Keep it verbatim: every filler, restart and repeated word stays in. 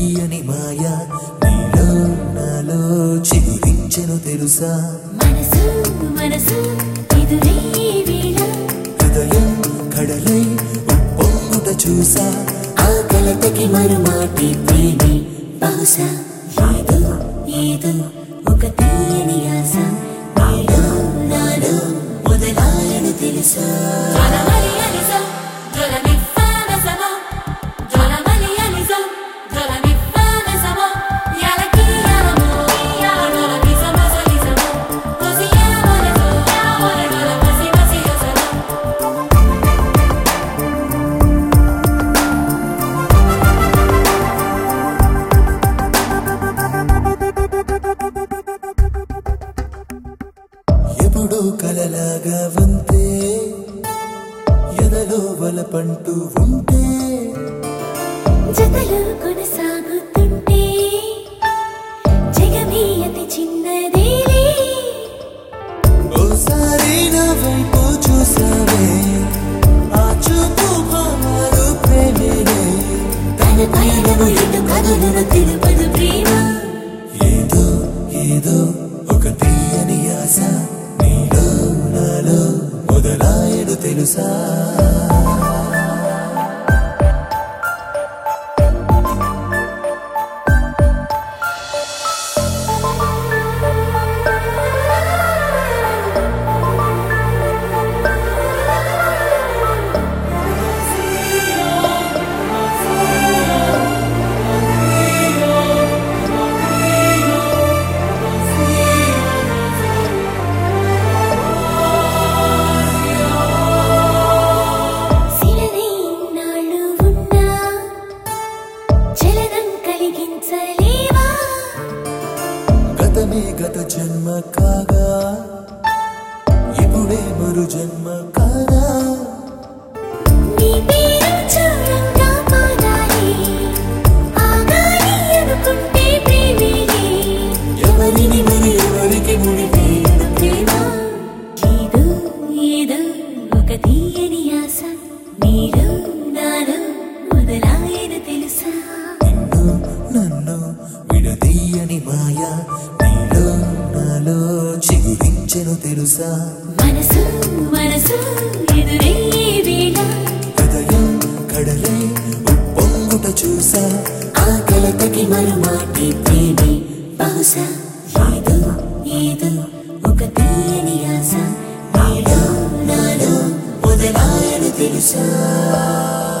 తీయని మాయ నీలో నాలో చిగురించెను తెలుసా మనసు మనసు ఎదురే వేళ హృదయం కడలై ఉప్పొంగుట చూసా ఆ కలతకి మరుమాటి ప్రేమి బహుశా ఏదో ఏదో ఒక తీయని ఆశ నీలో నాలో మొదలాయను తెలుసా ఎప్పుడు కలలాగా వంతే ఎదలో వలపంటూ ఉంటే జతలు కొనసాగుతుంటే జగమే అతి చిన్నదేలే ఓసారి నా వైపు చూసావే ఆ చూపు భావాలు ప్రేమేనే తన పయనము ఎటు కదులును తెలుపదు ప్రేమ ఏదో ఏదో ఒక తీయని ఆశ నీలో నాలో మొదలాయను తెలుసా శిలనే ఇన్నాళ్ళు ఉన్నా చలనం కలిగించలేవా గతమే గత జన్మ కాగా ఇప్పుడే మరు జన్మ కాగా నీ పేరు చూడంగా పాడాలి ఆగాలి అనుకుంటే ప్రేమేలే ఎవరిని మరి ఎవరికి ముడివేయను ప్రేమ ఏదో ఏదో ఒక తీయని ఆశ నీలో నాలో మొదలాయను తెలుసా నిన్ను నన్ను విడదీయని మాయ నీలో నాలో చిగురించెను తెలుసా మనసు మనసు ఎదురే వేళ హృదయం కడలై ఉప్పొంగుట చూసా ఆ కలతకి మరుమాటి ప్రేమి బహుశా ఏదో ఏదో ఒక తీయని ఆశ నీలో నాలో మొదలాయను తెలుసా